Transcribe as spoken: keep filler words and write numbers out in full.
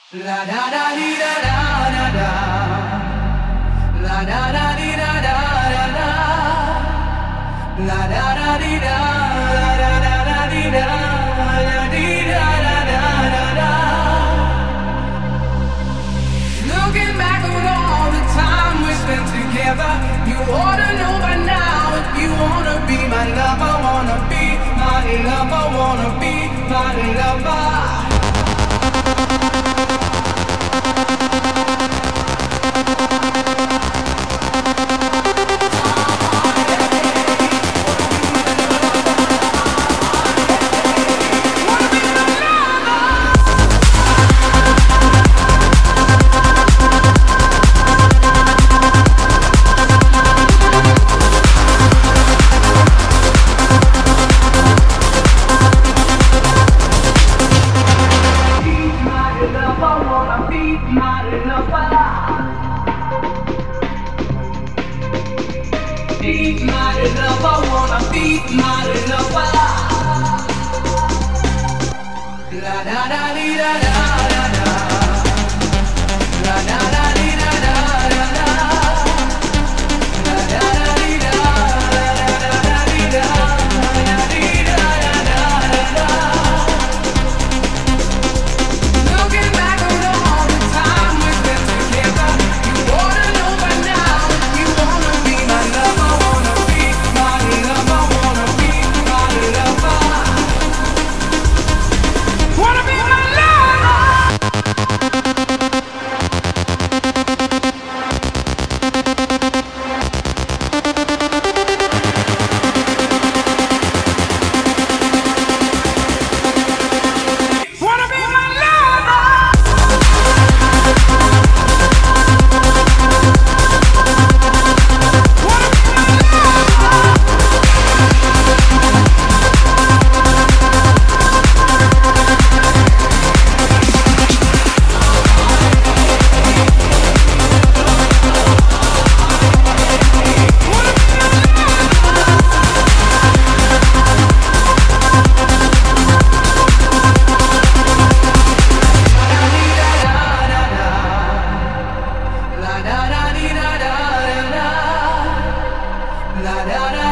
La da da dee da da da da. La da da dee da da da da. La da da dee da la da da da dee da la dee da da da da da. Looking back on all the time we spent together, you ought to know by now if you wanna be my lover, wanna be my lover, wanna be my lover. La da da